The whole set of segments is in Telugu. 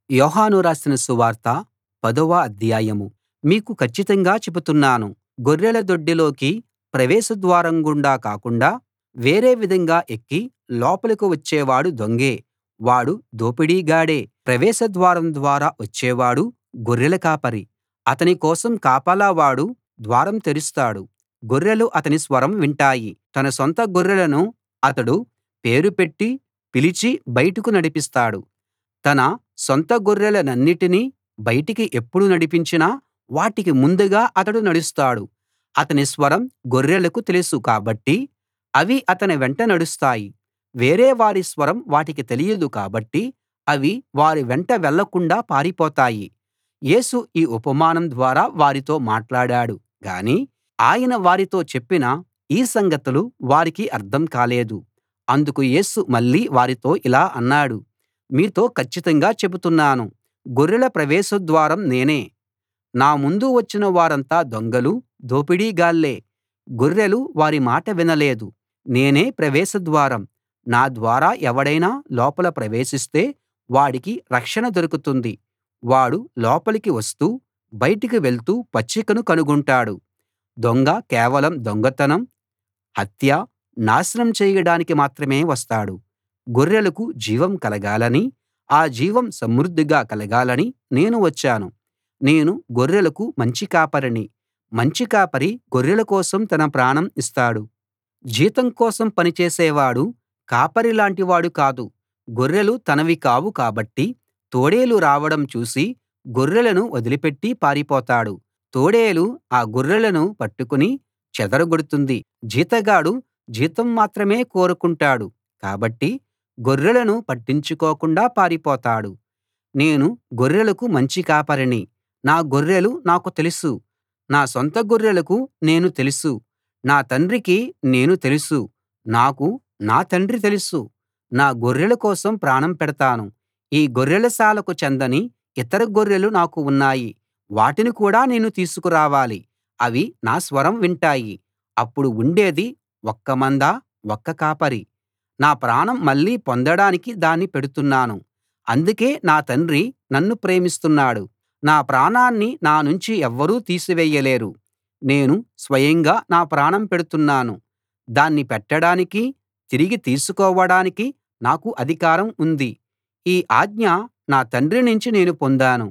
యోహాను రాసిన సువార్త 10వ అధ్యాయం. మీకు కచ్చితంగా చెబుతున్నాను, గొర్రెల దొడ్డిలోకి ప్రవేశ ద్వారం గుండా కాకుండా వేరే విధంగా ఎక్కి లోపలికి వచ్చేవాడు దొంగే, వాడు దోపిడీగాడే. ప్రవేశ ద్వారం ద్వారా వచ్చేవాడు గొర్రెల కాపరి. అతని కోసం కాపలా వాడు ద్వారం తెరుస్తాడు. గొర్రెలు అతని స్వరం వింటాయి. తన సొంత గొర్రెలను అతడు పేరు పెట్టి పిలిచి బయటకు నడిపిస్తాడు. తన సొంత గొర్రెలనన్నిటినీ బయటికి ఎప్పుడు నడిపించినా వాటికి ముందుగా అతడు నడుస్తాడు. అతని స్వరం గొర్రెలకు తెలుసు కాబట్టి అవి అతని వెంట నడుస్తాయి. వేరే వారి స్వరం వాటికి తెలియదు కాబట్టి అవి వారి వెంట వెళ్ళకుండా పారిపోతాయి. యేసు ఈ ఉపమానం ద్వారా వారితో మాట్లాడాడు గాని ఆయన వారితో చెప్పిన ఈ సంగతులు వారికి అర్థం కాలేదు. అందుకు యేసు మళ్ళీ వారితో ఇలా అన్నాడు, మీతో కచ్చితంగా చెబుతున్నాను, గొర్రెల ప్రవేశ ద్వారం నేనే. నా ముందు వచ్చిన వారంతా దొంగలు, దోపిడీగాళ్ళే. గొర్రెలు వారి మాట వినలేదు. నేనే ప్రవేశ ద్వారం. నా ద్వారా ఎవడైనా లోపల ప్రవేశిస్తే వాడికి రక్షణ దొరుకుతుంది. వాడు లోపలికి వస్తూ బయటికి వెళ్తూ పచ్చికను కనుగొంటాడు. దొంగ కేవలం దొంగతనం, హత్య, నాశనం చేయడానికి మాత్రమే వస్తాడు. గొర్రెలకు జీవం కలగాలని, ఆ జీవం సమృద్ధిగా కలగాలని నేను వచ్చాను. నేను గొర్రెలకు మంచి కాపరిని. మంచి కాపరి గొర్రెల కోసం తన ప్రాణం ఇస్తాడు. జీతం కోసం పనిచేసేవాడు కాపరిలాంటి వాడు కాదు. గొర్రెలు తనవి కావు కాబట్టి తోడేలు రావడం చూసి గొర్రెలను వదిలిపెట్టి పారిపోతాడు. తోడేలు ఆ గొర్రెలను పట్టుకుని చెదరగొడుతుంది. జీతగాడు జీతం మాత్రమే కోరుకుంటాడు కాబట్టి గొర్రెలను పట్టించుకోకుండా పారిపోతాడు. నేను గొర్రెలకు మంచి కాపరిని. నా గొర్రెలు నాకు తెలుసు. నా సొంత గొర్రెలకు నేను తెలుసు. నా తండ్రికి నేను తెలుసు. నాకు నా తండ్రి తెలుసు. నా గొర్రెల కోసం ప్రాణం పెడతాను. ఈ గొర్రెలశాలకు చెందని ఇతర గొర్రెలు నాకు ఉన్నాయి. వాటిని కూడా నేను తీసుకురావాలి. అవి నా స్వరం వింటాయి. అప్పుడు ఉండేది ఒక్క మంద, ఒక్క కాపరి. నా ప్రాణం మళ్ళీ పొందడానికి దాన్ని పెడుతున్నాను. అందుకే నా తండ్రి నన్ను ప్రేమిస్తున్నాడు. నా ప్రాణాన్ని నా నుంచి ఎవ్వరూ తీసివేయలేరు. నేను స్వయంగా నా ప్రాణం పెడుతున్నాను. దాన్ని పెట్టడానికీ, తిరిగి తీసుకోవడానికీ నాకు అధికారం ఉంది. ఈ ఆజ్ఞ నా తండ్రి నుంచి నేను పొందాను.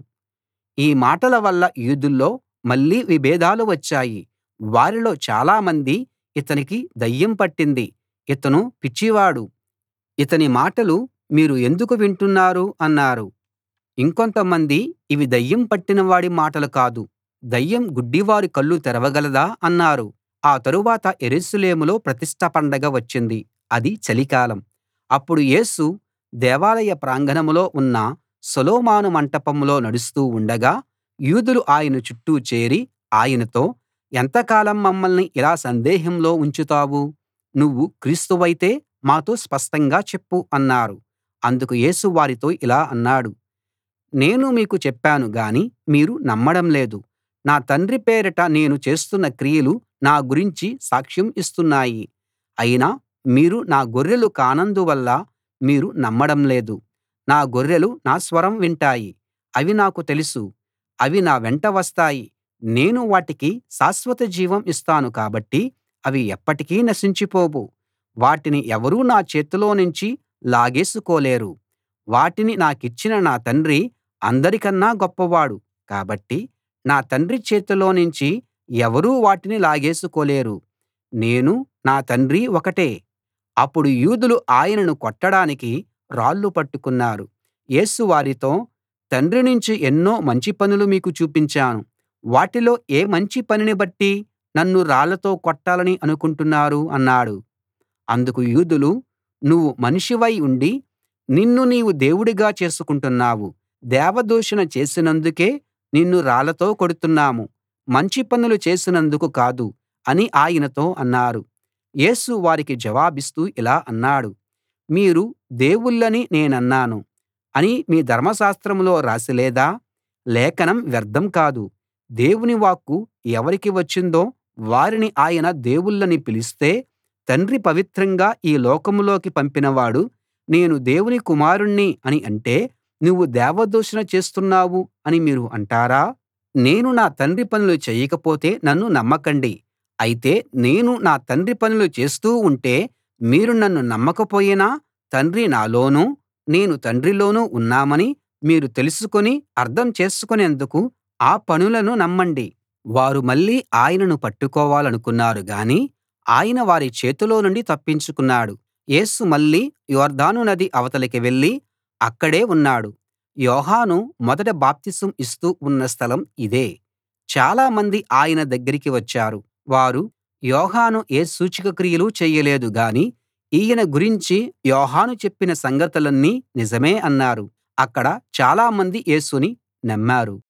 ఈ మాటల వల్ల యూదుల్లో మళ్ళీ విభేదాలు వచ్చాయి. వారిలో చాలామంది ఇతనికి దయ్యం పట్టింది, ఇతను పిచ్చివాడు, ఇతని మాటలు మీరు ఎందుకు వింటున్నారు అన్నారు. ఇంకొంతమంది ఇవి దయ్యం పట్టినవాడి మాటలు కాదు, దయ్యం గుడ్డివారి కళ్ళు తెరవగలదా అన్నారు. ఆ తరువాత యెరూషలేములో ప్రతిష్ఠ పండగ వచ్చింది. అది చలికాలం. అప్పుడు యేసు దేవాలయ ప్రాంగణంలో ఉన్న సొలొమోను మంటపంలో నడుస్తూ ఉండగా యూదులు ఆయన చుట్టూ చేరి ఆయనతో, ఎంతకాలం మమ్మల్ని ఇలా సందేహంలో ఉంచుతావు? నువ్వు క్రీస్తువైతే మాతో స్పష్టంగా చెప్పు అన్నారు. అందుకు యేసు వారితో ఇలా అన్నాడు, నేను మీకు చెప్పాను గాని మీరు నమ్మడం లేదు. నా తండ్రి పేరిట నేను చేస్తున్న క్రియలు నా గురించి సాక్ష్యం ఇస్తున్నాయి. అయినా మీరు నా గొర్రెలు కానందువల్ల మీరు నమ్మడం లేదు. నా గొర్రెలు నా స్వరం వింటాయి. అవి నాకు తెలుసు. అవి నా వెంట వస్తాయి. నేను వాటికి శాశ్వత జీవం ఇస్తాను కాబట్టి అవి ఎప్పటికీ నశించిపోవు. వాటిని ఎవరూ నా చేతిలోనుంచి లాగేసుకోలేరు. వాటిని నాకిచ్చిన నా తండ్రి అందరికన్నా గొప్పవాడు కాబట్టి నా తండ్రి చేతిలోనుంచి ఎవరూ వాటిని లాగేసుకోలేరు. నేను, నా తండ్రి ఒకటే. అప్పుడు యూదులు ఆయనను కొట్టడానికి రాళ్ళు పట్టుకున్నారు. యేసు వారితో, తండ్రి నుంచి ఎన్నో మంచి పనులు మీకు చూపించాను. వాటిలో ఏ మంచి పనిని బట్టి నన్ను రాళ్లతో కొట్టాలని అనుకుంటున్నారు అన్నాడు. అందుకు యూదులు, నువ్వు మనిషివై ఉండి నిన్ను నీవు దేవుడిగా చేసుకుంటున్నావు. దేవదూషణ చేసినందుకే నిన్ను రాళ్లతో కొడుతున్నాము. మంచి పనులు చేసినందుకు కాదు అని ఆయనతో అన్నారు. యేసు వారికి జవాబిస్తూ ఇలా అన్నాడు, మీరు దేవుళ్ళని నేనన్నాను అని మీ ధర్మశాస్త్రంలో రాసి లేదా? లేఖనం వ్యర్థం కాదు. దేవుని వాక్కు ఎవరికి వచ్చిందో వారిని ఆయన దేవుళ్ళని పిలిస్తే, తండ్రి పవిత్రంగా ఈ లోకంలోకి పంపినవాడు నేను దేవుని కుమారుణ్ణి అని అంటే నువ్వు దేవదూషణ చేస్తున్నావు అని మీరు అంటారా? నేను నా తండ్రి పనులు చెయ్యకపోతే నన్ను నమ్మకండి. అయితే నేను నా తండ్రి పనులు చేస్తూ ఉంటే మీరు నన్ను నమ్మకపోయినా తండ్రి నాలోనూ, నేను తండ్రిలోనూ ఉన్నామని మీరు తెలుసుకుని అర్థం చేసుకునేందుకు ఆ పనులను నమ్మండి. వారు మళ్ళీ ఆయనను పట్టుకోవాలనుకున్నారు గాని ఆయన వారి చేతిలో నుండి తప్పించుకున్నాడు. యేసు మళ్ళీ యొర్దాను నది అవతలికి వెళ్లి అక్కడే ఉన్నాడు. యోహాను మొదట బాప్తిసం ఇస్తూ ఉన్న స్థలం ఇదే. చాలా మంది ఆయన దగ్గరికి వచ్చారు. వారు యోహాను ఏ సూచక క్రియలూ చేయలేదు గాని ఈయన గురించి యోహాను చెప్పిన సంగతులన్నీ నిజమే అన్నారు. అక్కడ చాలా మంది యేసుని నమ్మారు.